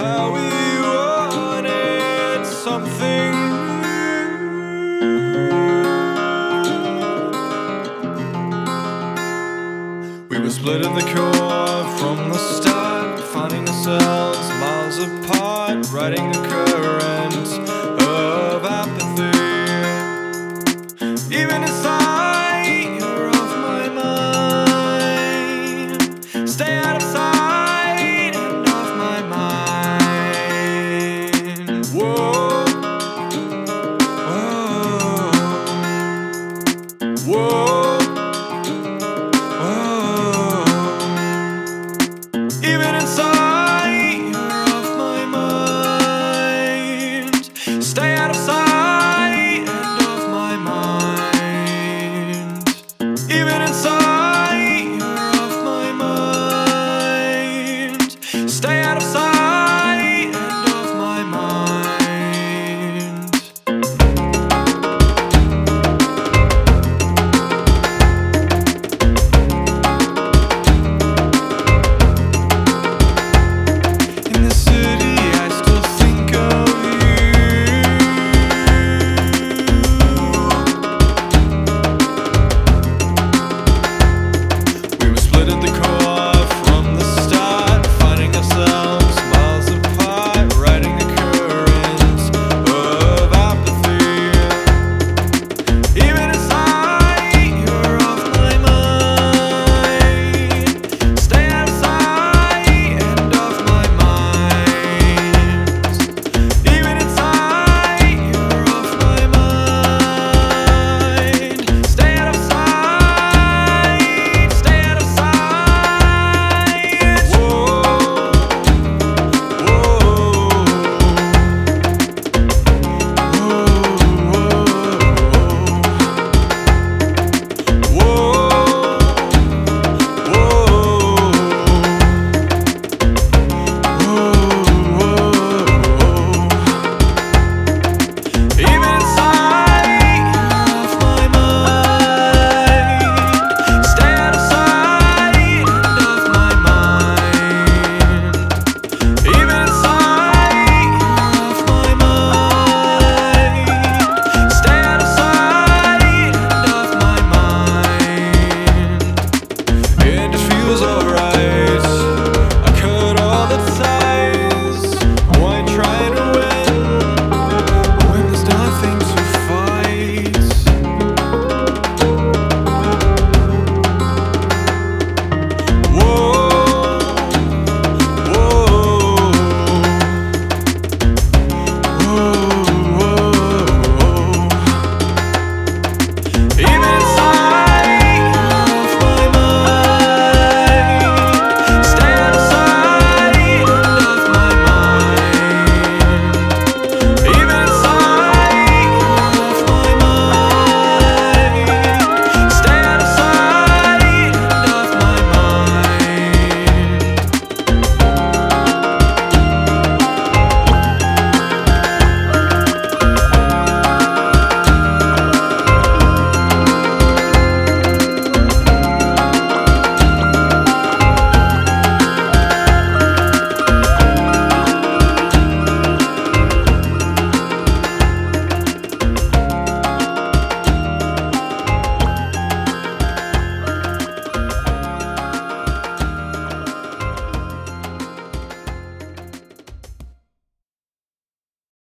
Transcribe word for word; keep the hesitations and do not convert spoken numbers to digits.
how we wanted something new. We were split at the core from the start, finding ourselves miles apart, riding a current of apathy. Even inside, you're off my mind. Stay out of sight and off my mind. Whoa, whoa, whoa, whoa. Even inside, you're off my mind. Stay out of sight and off my mind. Even